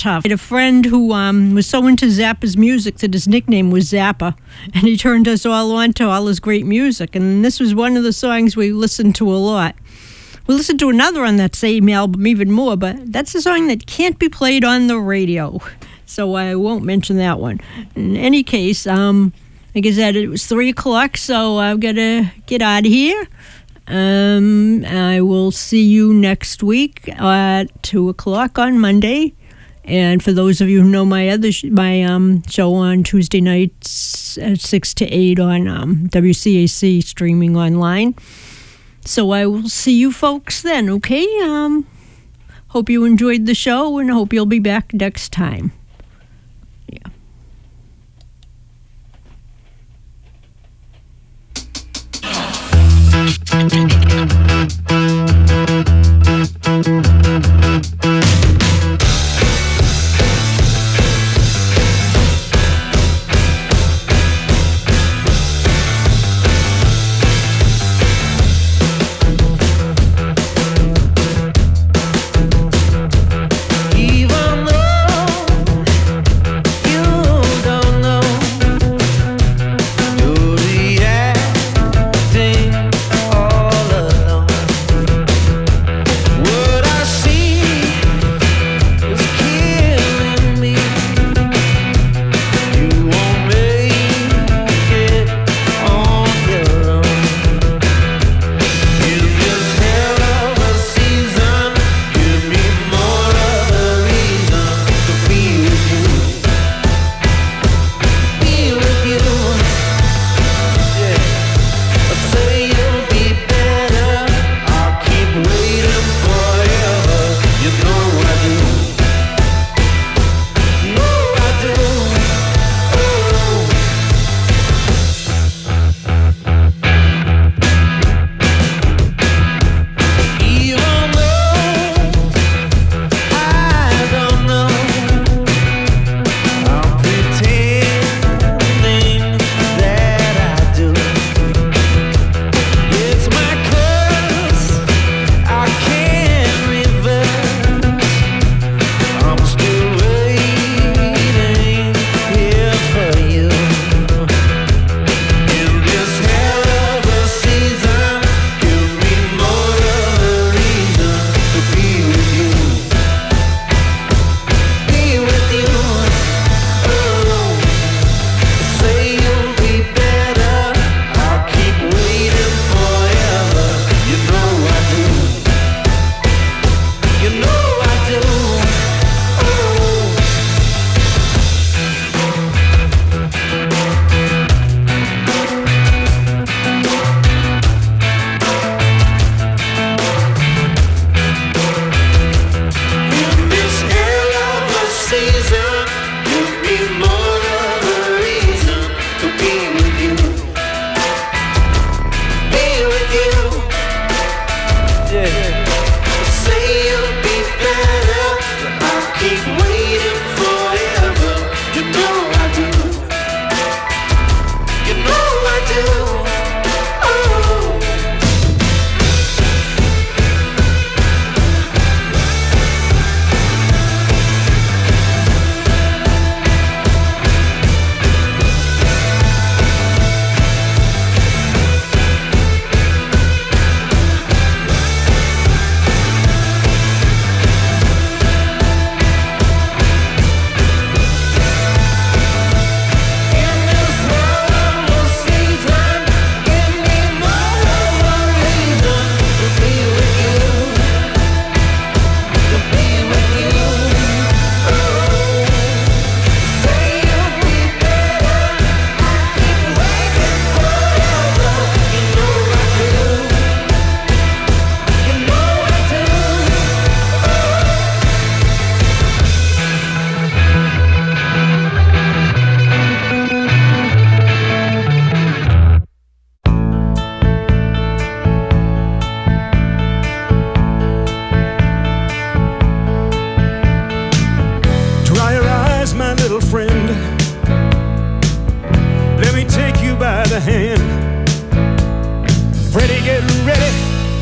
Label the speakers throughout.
Speaker 1: tough. I had a friend who was so into Zappa's music that his nickname was Zappa, and he turned us all on to all his great music, and this was one of the songs we listened to a lot. We listened to another on that same album even more, but that's a song that can't be played on the radio, so I won't mention that one. In any case, like I said, it was 3 o'clock, so I've got to get out of here. I will see you next week at 2 o'clock on Monday. And for those of you who know my other show on Tuesday nights at 6 to 8 on WCAC streaming online. So I will see you folks then, okay? Hope you enjoyed the show, and I hope you'll be back next time. Yeah.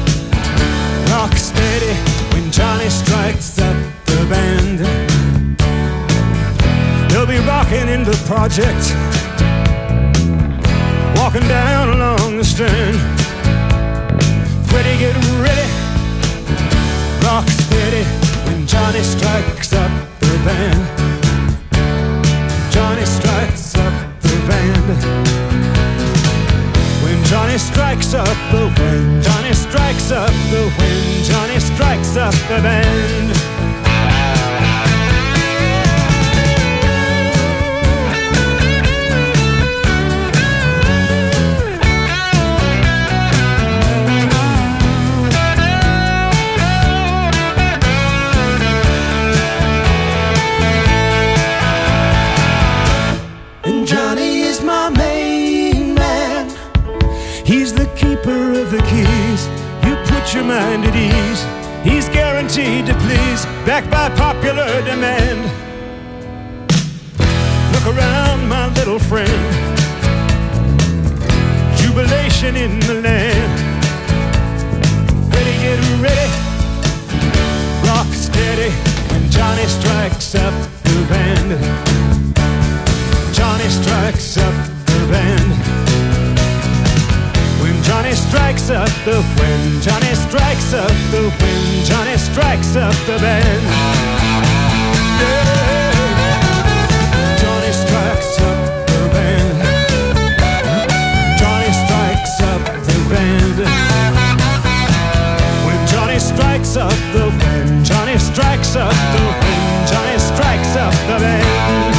Speaker 2: rock steady when Johnny strikes up the band. project, walking down along the Strand. Ready, get ready, rock steady when Johnny strikes up the band. Johnny strikes up the band. When Johnny strikes up the wind, Johnny strikes up the wind, Johnny strikes up the band. And Johnny is my main man. He's the keeper of the keys. You put your mind at ease. He's guaranteed to please, backed by popular demand. Look around, my little friend. Jubilation in the land. Ready, get ready, rock steady when Johnny strikes up the band. Johnny strikes up the band. When Johnny strikes up the wind, Johnny strikes up the wind, Johnny strikes up the band. Yeah. Johnny strikes up the band. Johnny strikes up the band. When Johnny strikes up the wind, Johnny strikes up the wind, Johnny strikes up the band.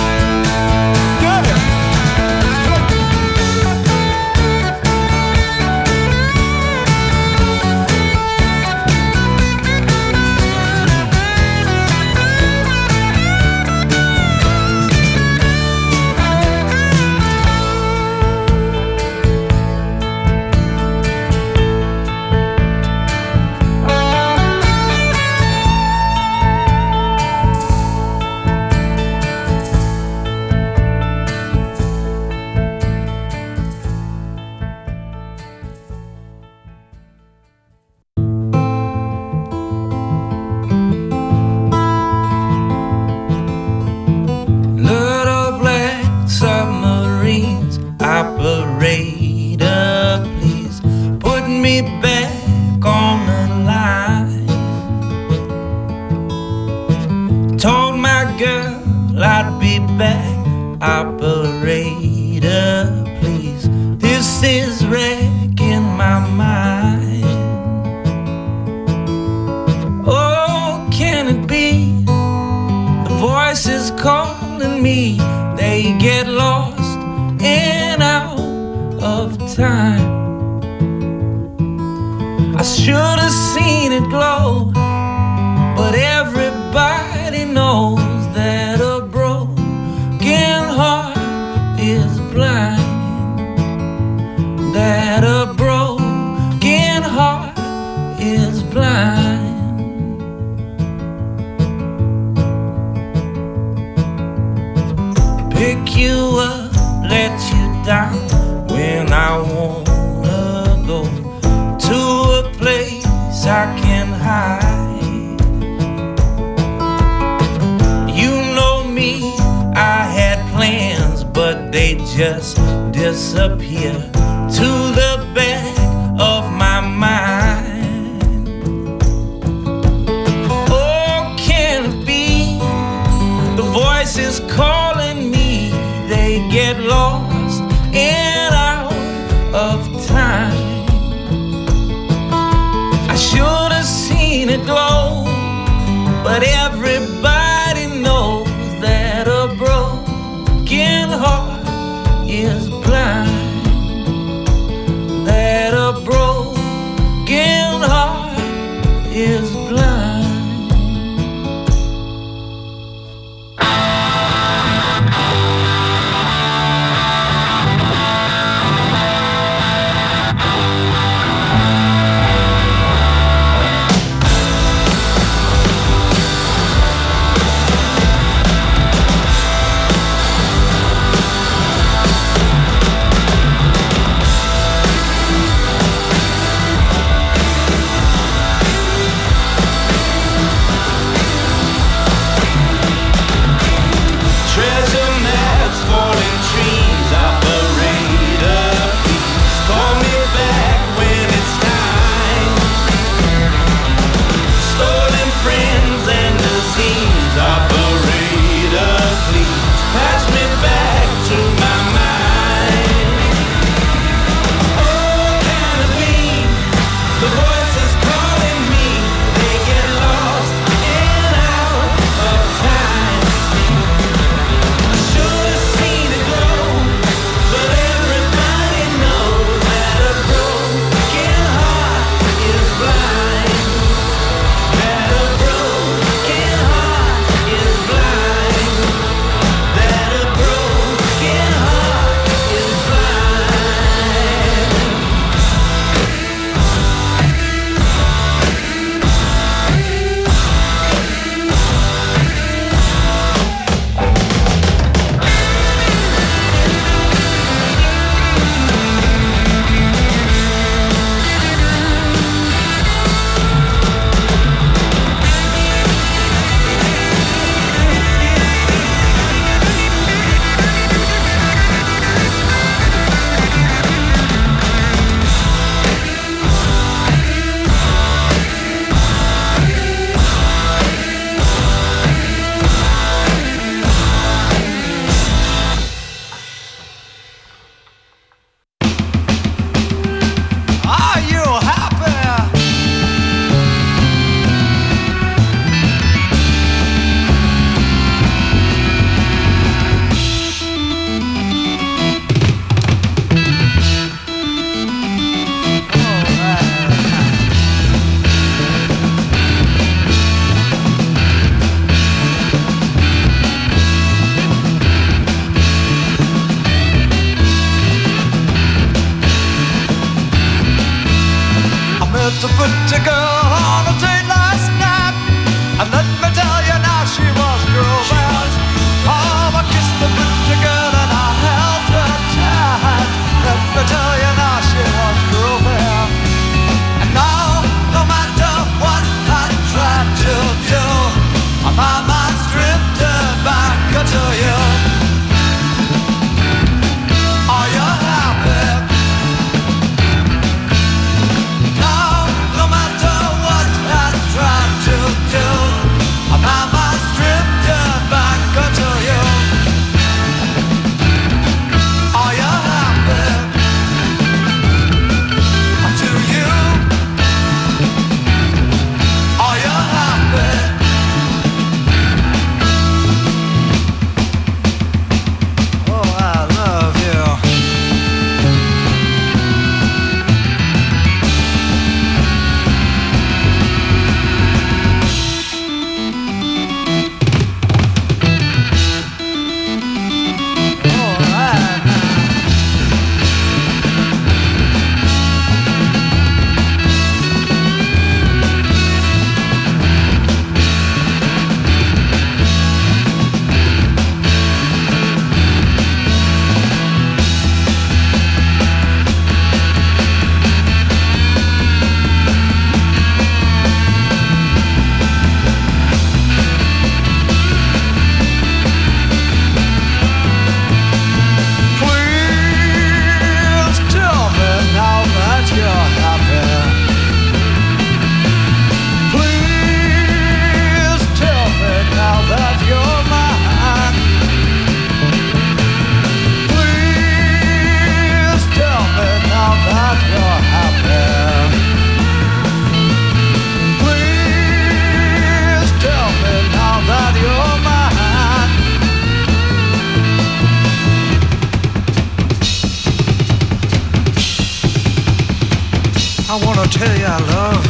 Speaker 2: tell you I love.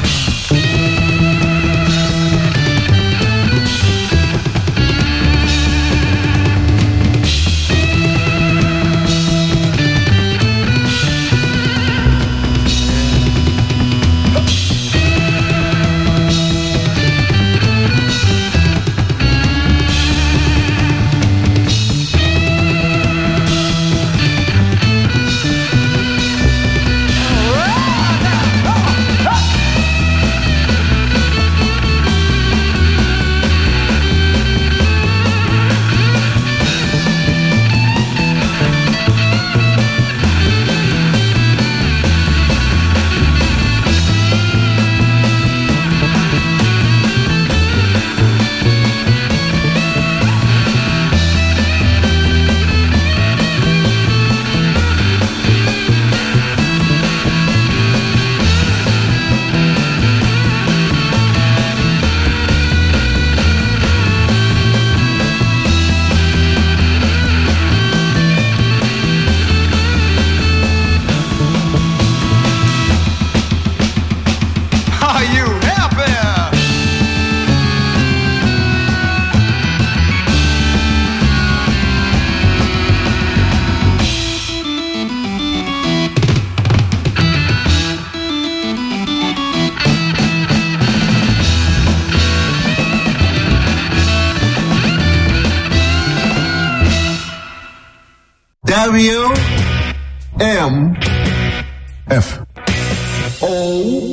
Speaker 3: WMFO.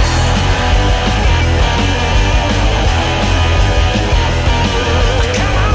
Speaker 2: Come on.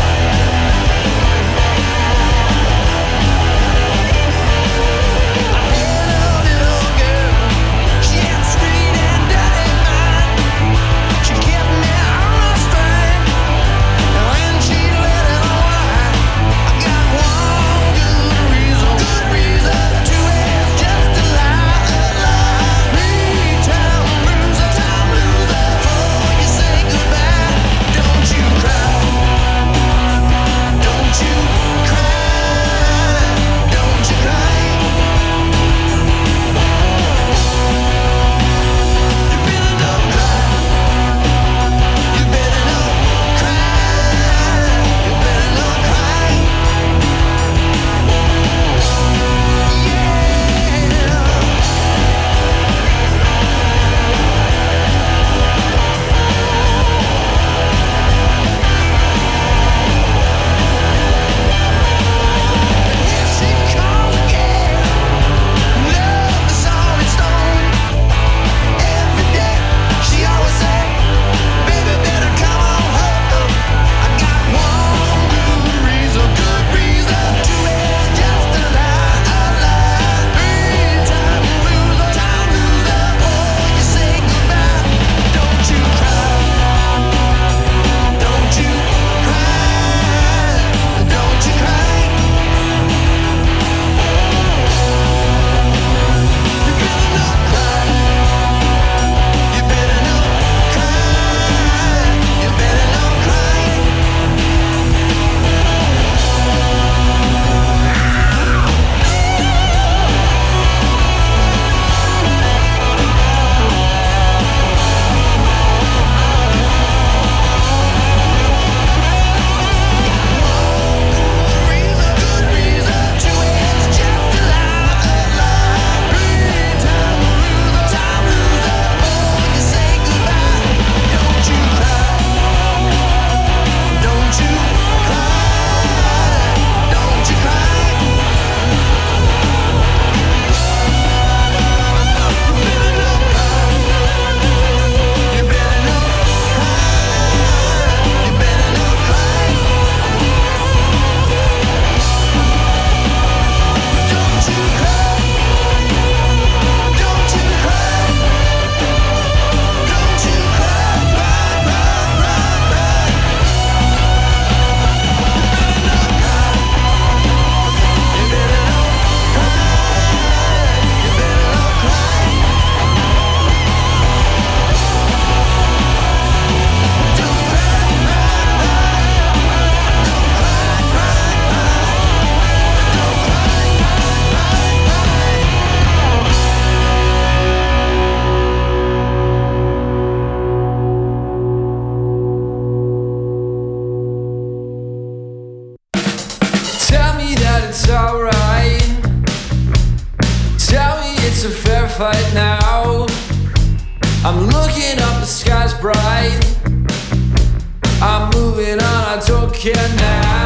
Speaker 3: fair fight now. I'm looking up, the sky's bright. I'm moving on, I don't care now.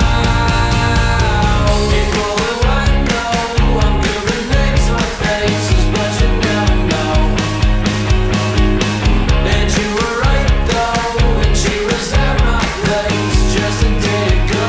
Speaker 3: People who I know, I'm giving names on faces, but you never know. And you were right though, when she was at my place just a day ago.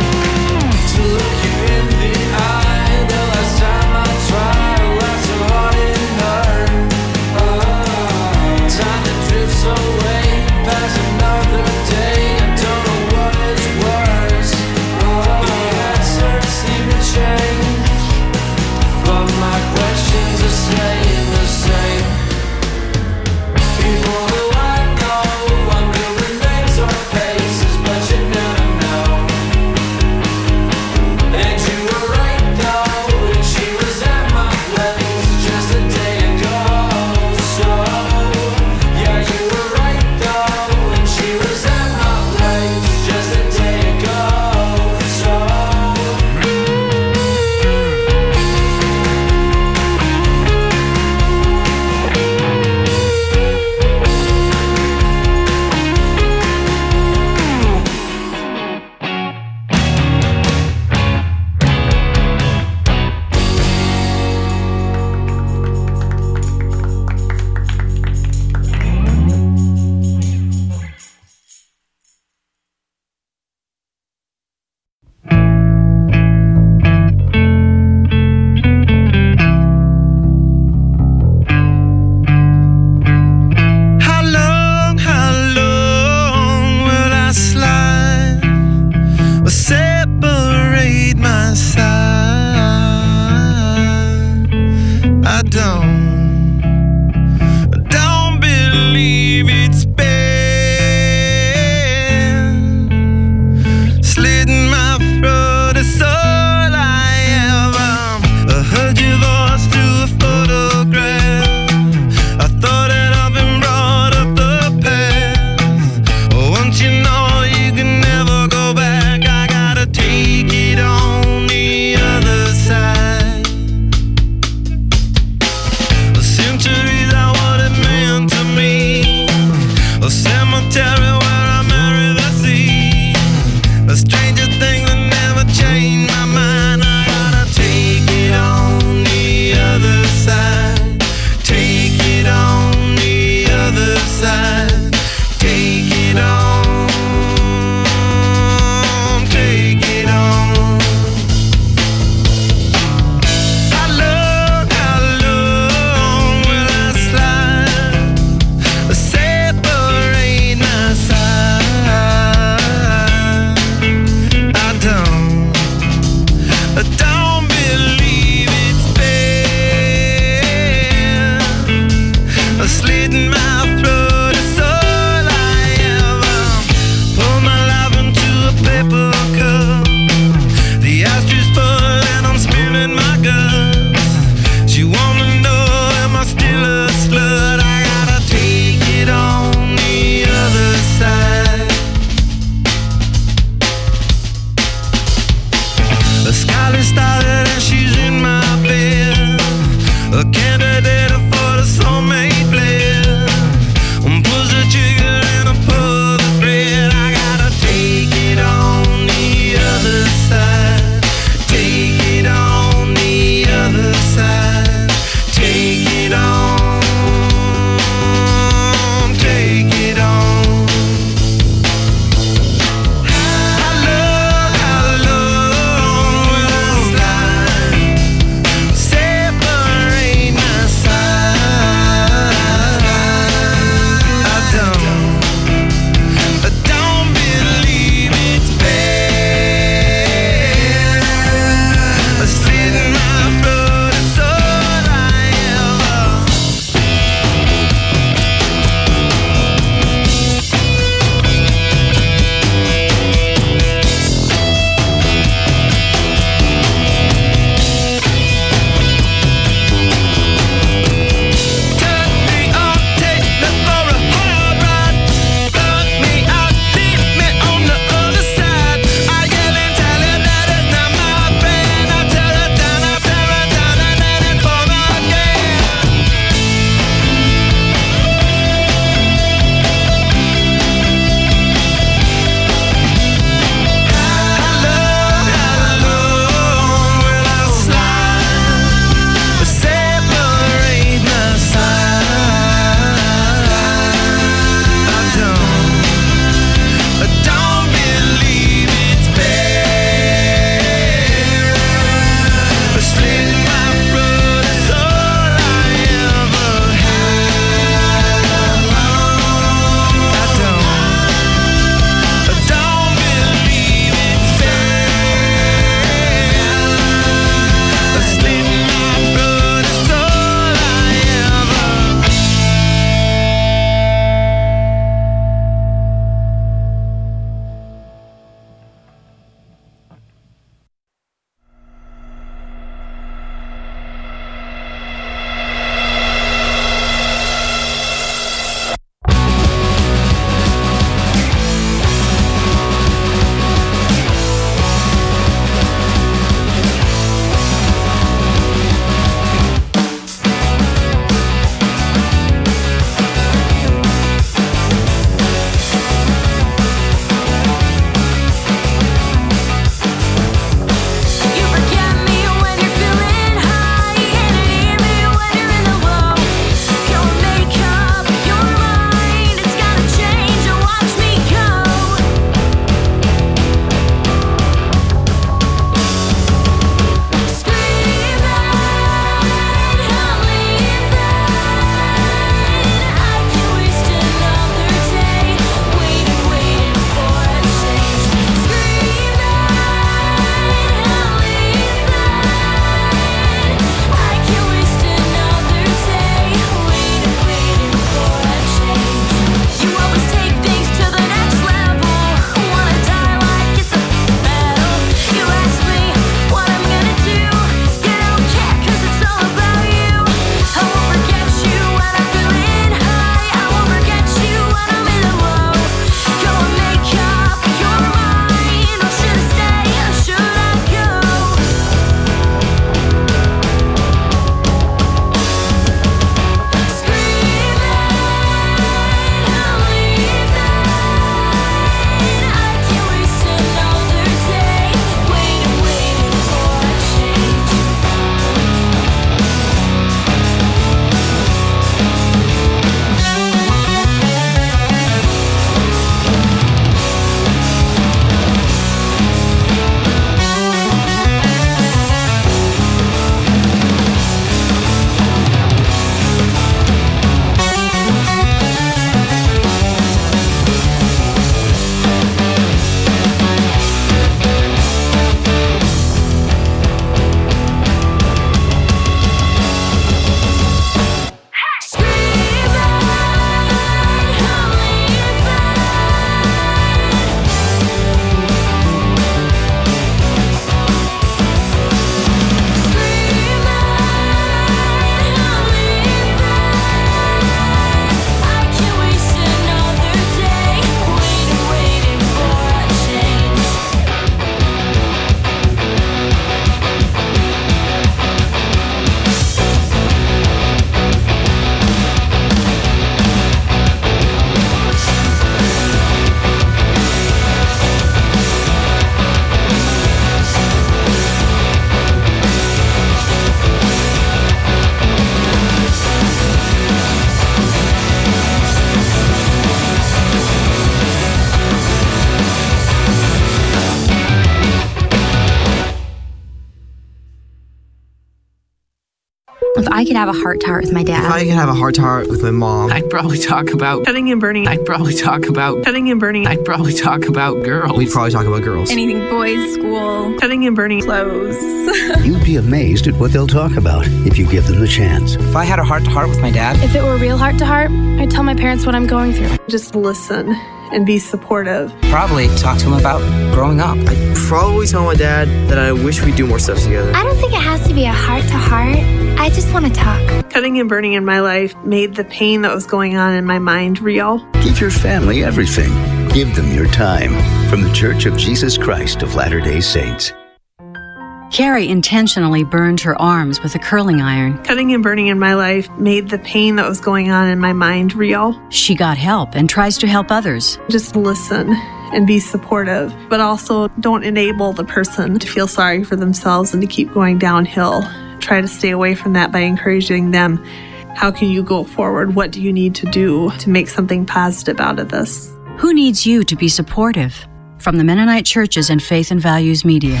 Speaker 4: If I could have a heart-to-heart with my dad.
Speaker 5: If I could have a heart-to-heart with my mom.
Speaker 6: I'd probably talk about
Speaker 7: cutting and burning.
Speaker 6: I'd probably talk about
Speaker 7: cutting and burning.
Speaker 6: I'd probably talk about girls.
Speaker 5: We'd probably talk about girls.
Speaker 8: Anything boys, school,
Speaker 7: cutting and burning,
Speaker 8: clothes.
Speaker 9: You'd be amazed at what they'll talk about if you give them the chance.
Speaker 5: If I had a heart-to-heart with my dad.
Speaker 4: If it were real heart-to-heart, I'd tell my parents what I'm going through.
Speaker 7: Just listen and be supportive.
Speaker 5: Probably talk to him about growing up. I'd probably tell my dad that I wish we'd do more stuff together.
Speaker 4: I don't think it has to be a heart-to-heart. I just want to talk.
Speaker 7: Cutting and burning in my life made the pain that was going on in my mind real.
Speaker 9: Give your family everything. Give them your time. From the Church of Jesus Christ of Latter-day Saints.
Speaker 10: Carrie intentionally burned her arms with a curling iron.
Speaker 7: Cutting and burning in my life made the pain that was going on in my mind real.
Speaker 10: She got help and tries to help others.
Speaker 7: Just listen and be supportive, but also don't enable the person to feel sorry for themselves and to keep going downhill. Try to stay away from that by encouraging them. How can you go forward? What do you need to do to make something positive out of this?
Speaker 10: Who needs you to be supportive? From the Mennonite Churches and Faith and Values Media.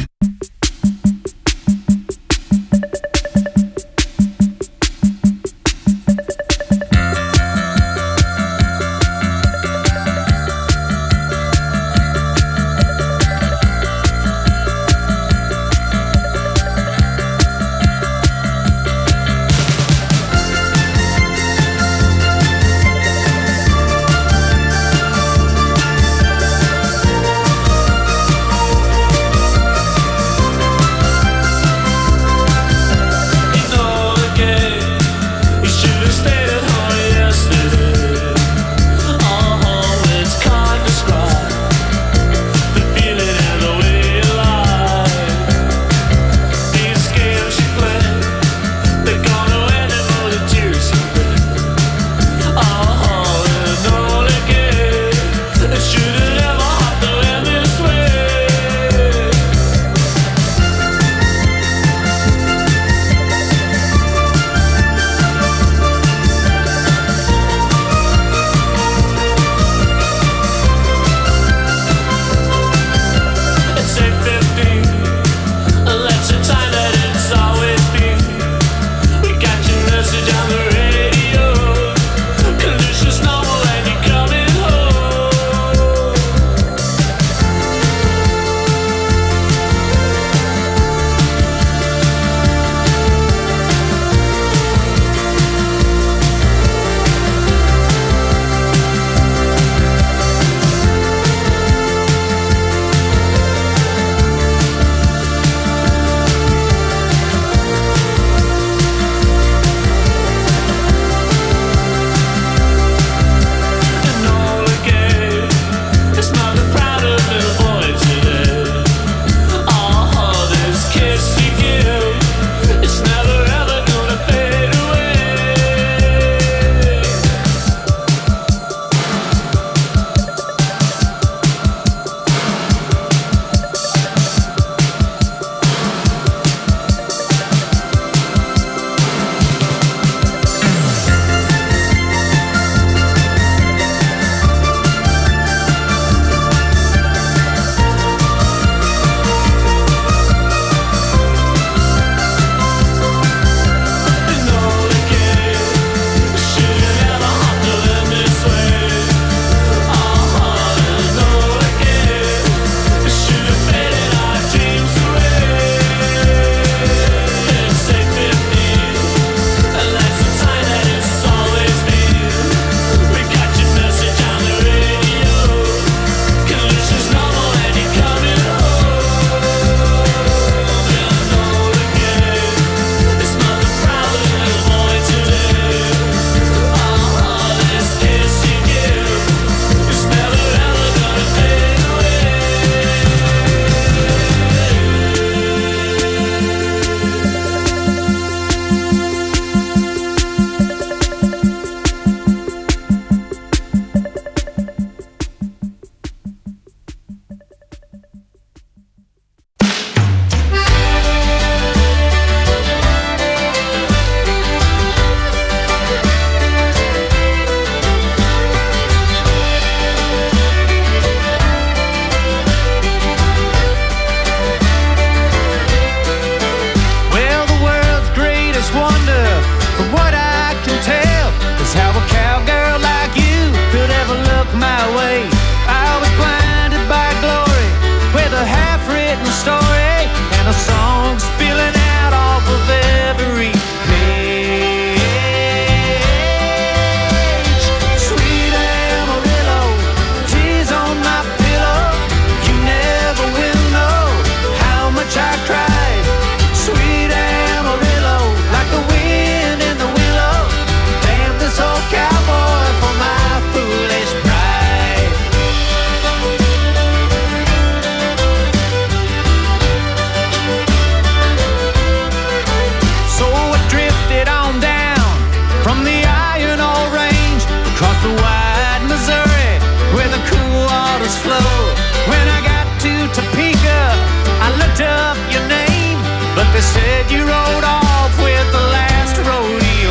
Speaker 2: always flow. When I got to Topeka, I looked up your name, but they said you rode off with the last rodeo.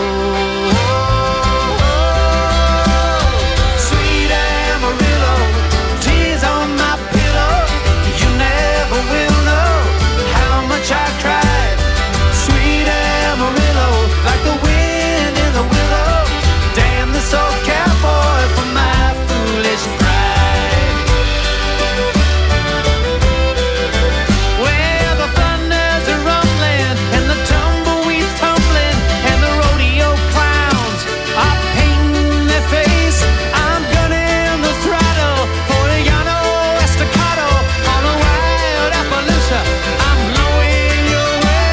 Speaker 2: Sweet Amarillo, tears on my pillow. You never will know how much I cried. Sweet Amarillo, like the wind in the willow. Damn this old cowboy for my foolish pride. Where the thunders are rumbling and the tumbleweeds tumbling and the rodeo clowns are painting their face, I'm gunning the throttle for a Llano Estacado on a wild Appaloosa. I'm blowing your way.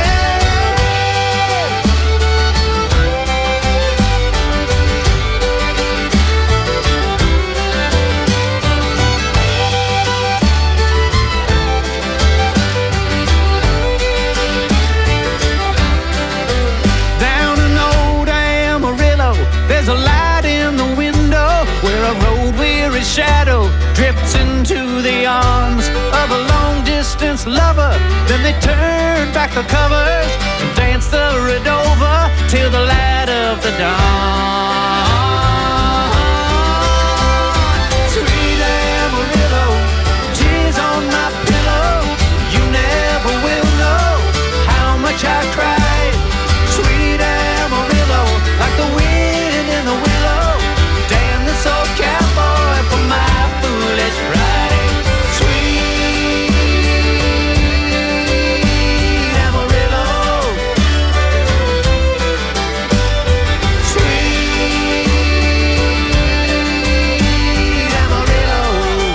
Speaker 2: Down in old Amarillo, there's a light in the window where a road-weary shadow drifts into the arms of a long-distance lover. Then they turn back the covers and dance the Redova till the light of the dawn. Sweet Amarillo, tears on my pillow. You never will know how much I cried. Sweet Amarillo, like the wind in the willow. Damn this old cowboy for my foolish pride. Sweet Amarillo, sweet Amarillo.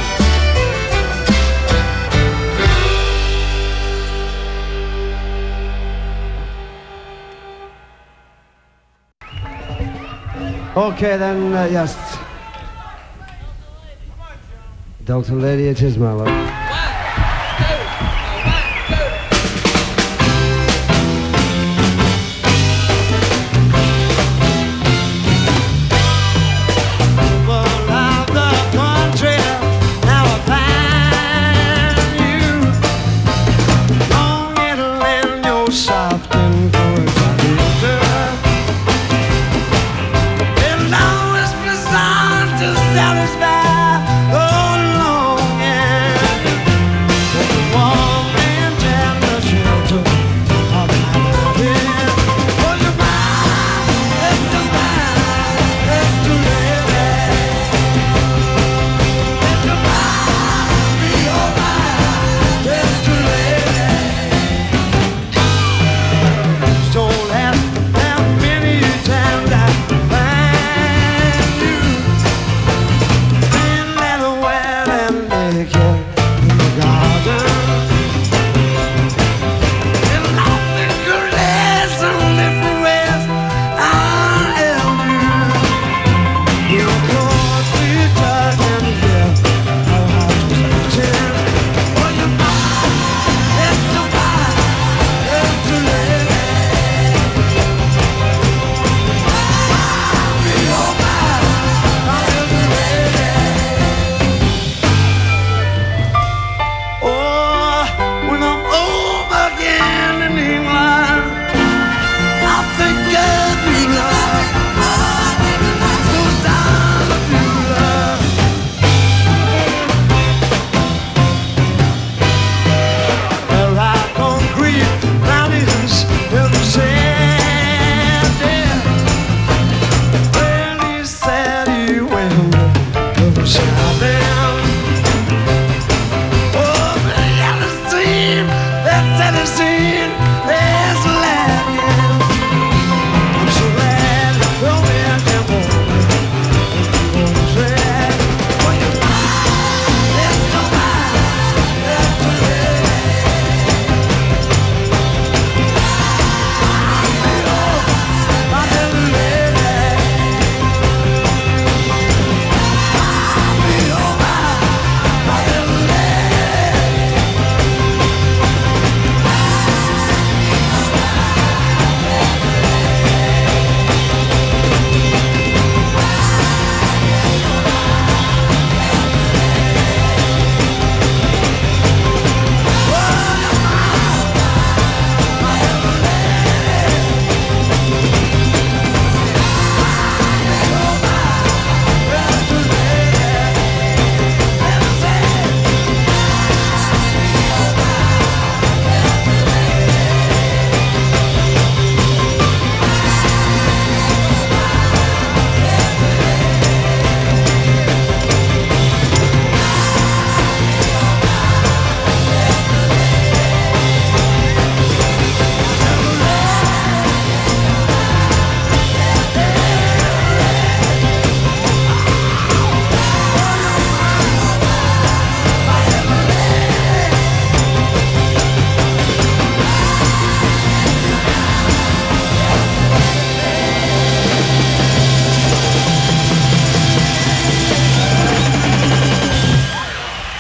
Speaker 8: Okay, then, yes. Delta Lady, it is my love.
Speaker 2: People of the country, now I find you longing to lend your soft influence. It'll always be something to satisfy. Oh, longing.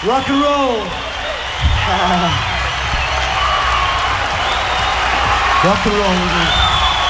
Speaker 8: Rock and roll. Rock and roll.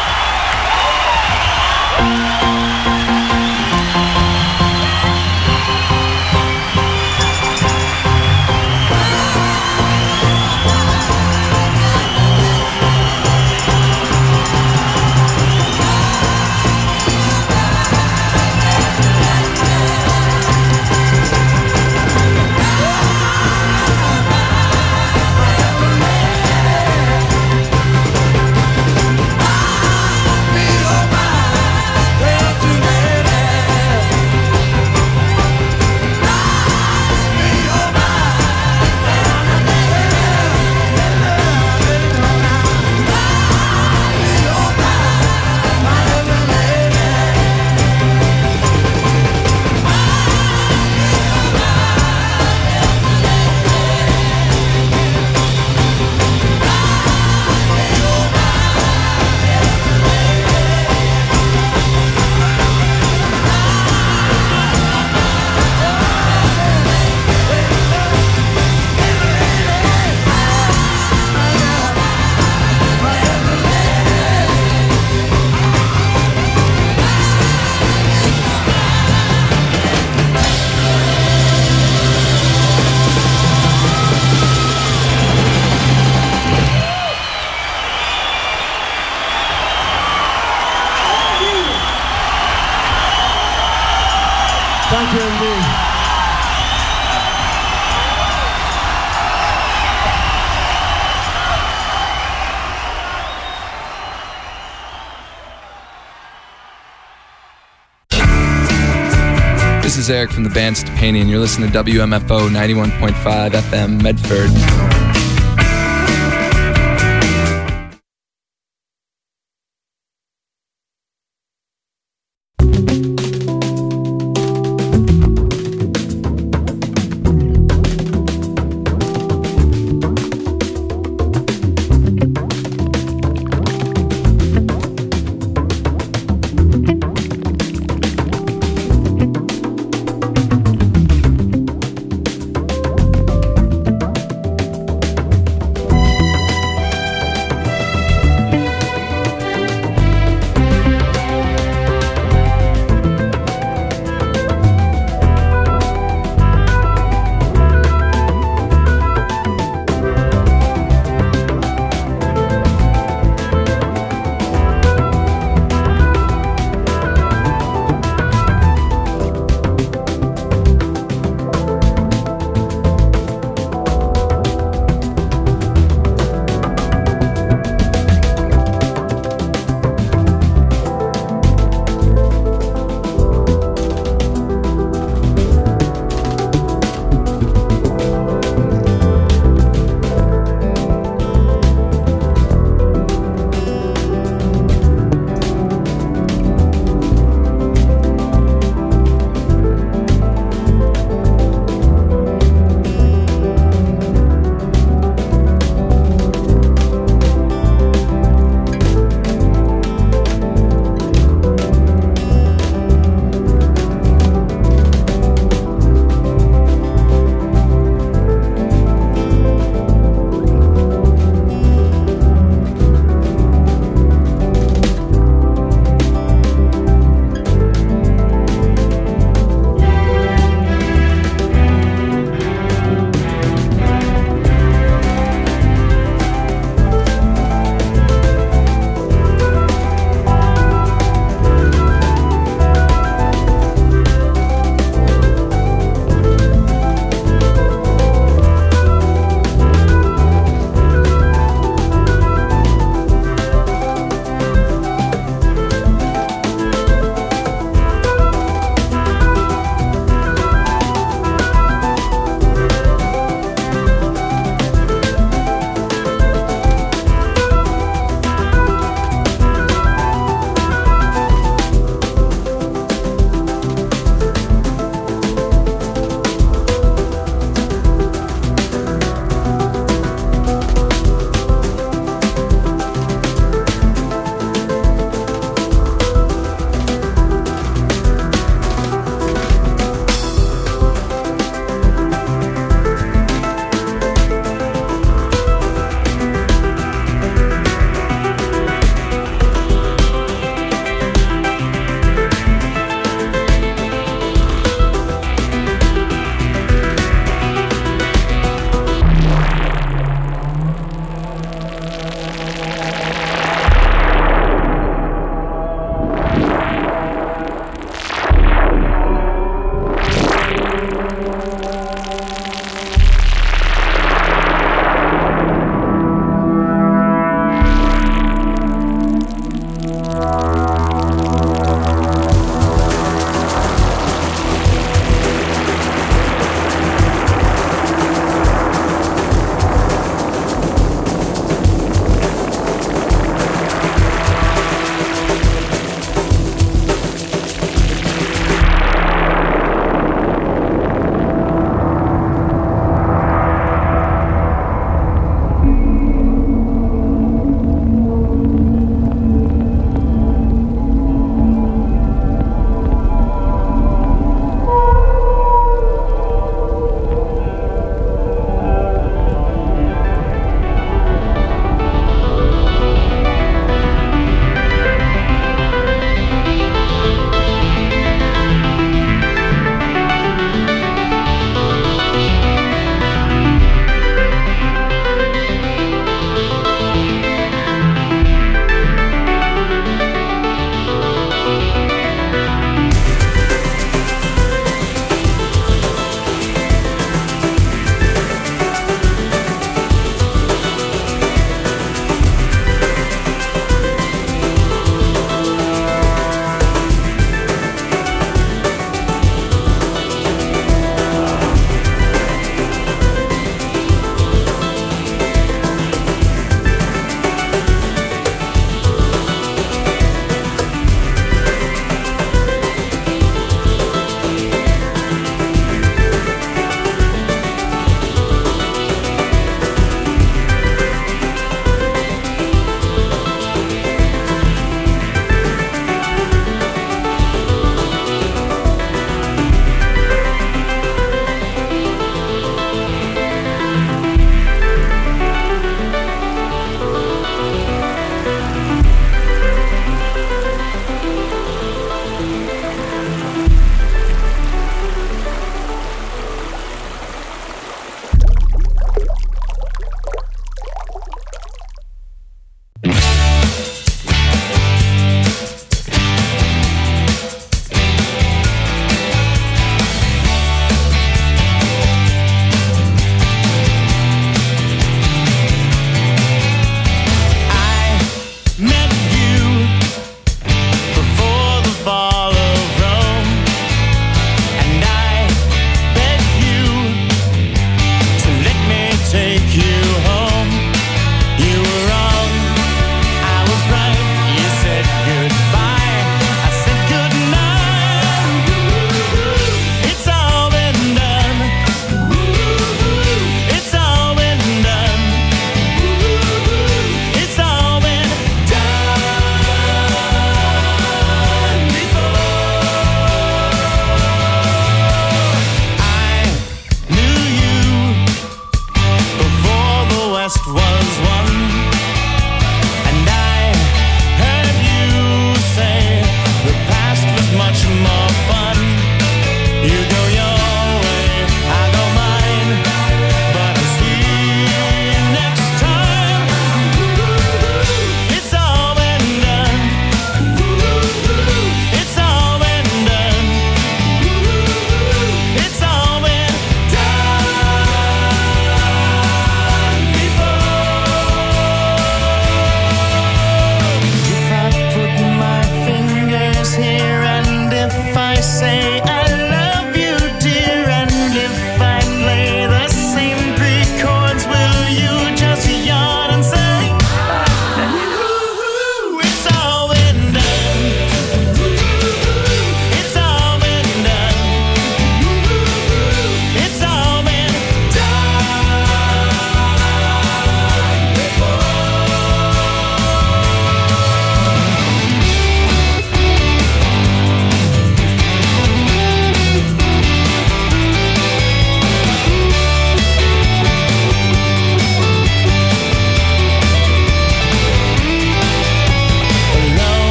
Speaker 8: Thank you indeed.
Speaker 11: This is Eric from the band Stepani, and you're listening to WMFO 91.5 FM Medford.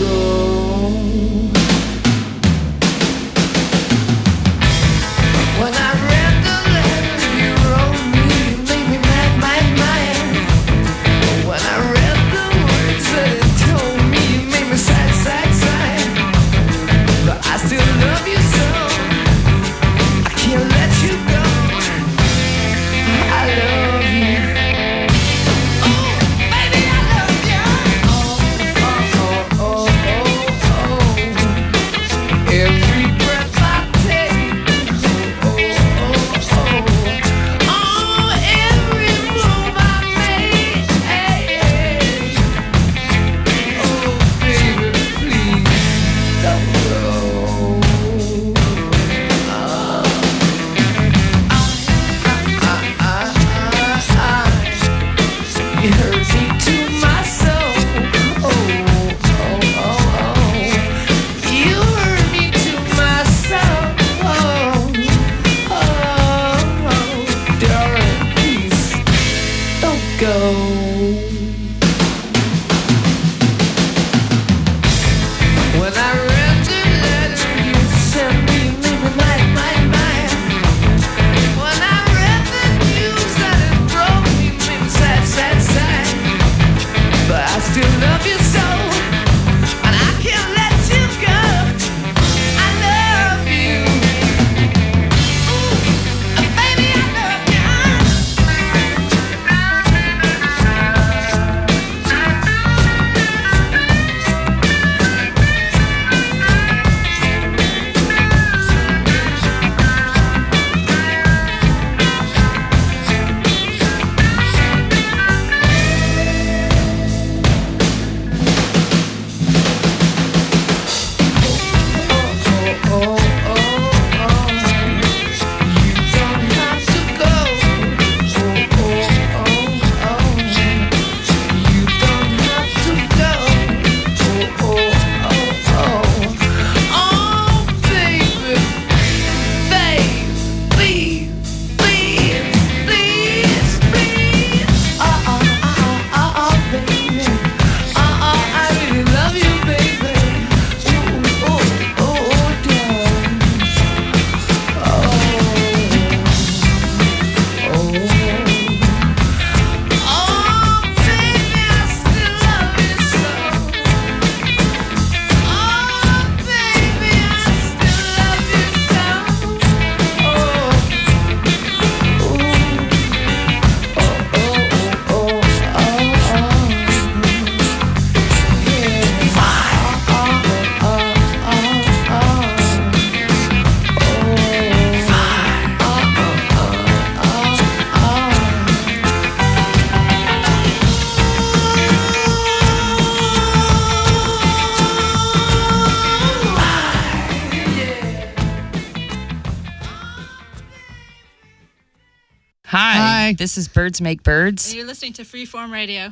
Speaker 12: Hi. This is Birds Make Birds.
Speaker 13: And you're listening to Freeform Radio.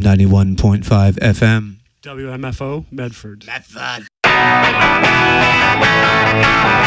Speaker 14: 91.5 FM.
Speaker 8: WMFO, Medford.
Speaker 9: Medford.